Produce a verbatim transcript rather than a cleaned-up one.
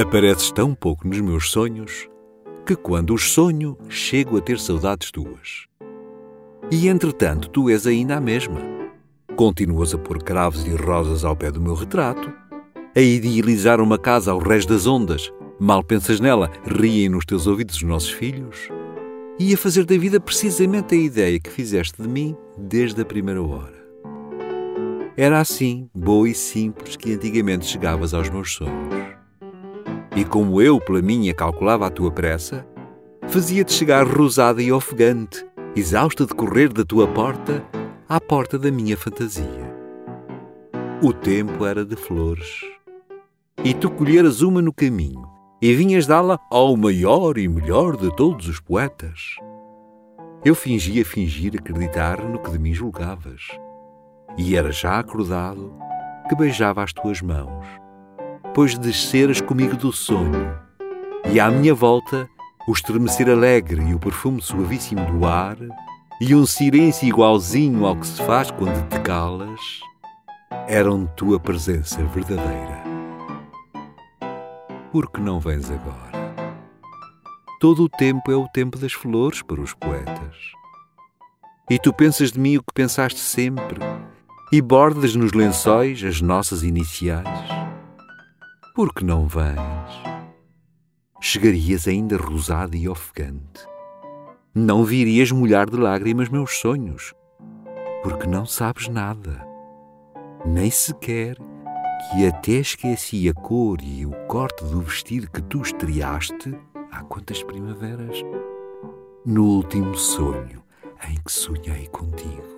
Apareces tão pouco nos meus sonhos que, quando os sonho, chego a ter saudades tuas. E, entretanto, tu és ainda a mesma. Continuas a pôr cravos e rosas ao pé do meu retrato, a idealizar uma casa ao rés das ondas. Mal pensas nela, riem nos teus ouvidos os nossos filhos. E a fazer da vida precisamente a ideia que fizeste de mim desde a primeira hora. Era assim, boa e simples, que antigamente chegavas aos meus sonhos. E como eu, pela minha, calculava a tua pressa, fazia-te chegar rosada e ofegante, exausta de correr da tua porta à porta da minha fantasia. O tempo era de flores, e tu colheras uma no caminho, e vinhas dá-la ao maior e melhor de todos os poetas. Eu fingia fingir acreditar no que de mim julgavas, e era já acordado que beijava as tuas mãos, pois desceras comigo do sonho, e à minha volta o estremecer alegre e o perfume suavíssimo do ar, e um silêncio igualzinho ao que se faz quando te calas, eram tua presença verdadeira. Por que não vens agora? Todo o tempo é o tempo das flores para os poetas. E tu pensas de mim o que pensaste sempre, e bordas nos lençóis as nossas iniciais. Por que não vens? Chegarias ainda rosada e ofegante. Não virias molhar de lágrimas meus sonhos, porque não sabes nada, nem sequer que até esqueci a cor e o corte do vestido que tu estreaste há quantas primaveras, no último sonho em que sonhei contigo.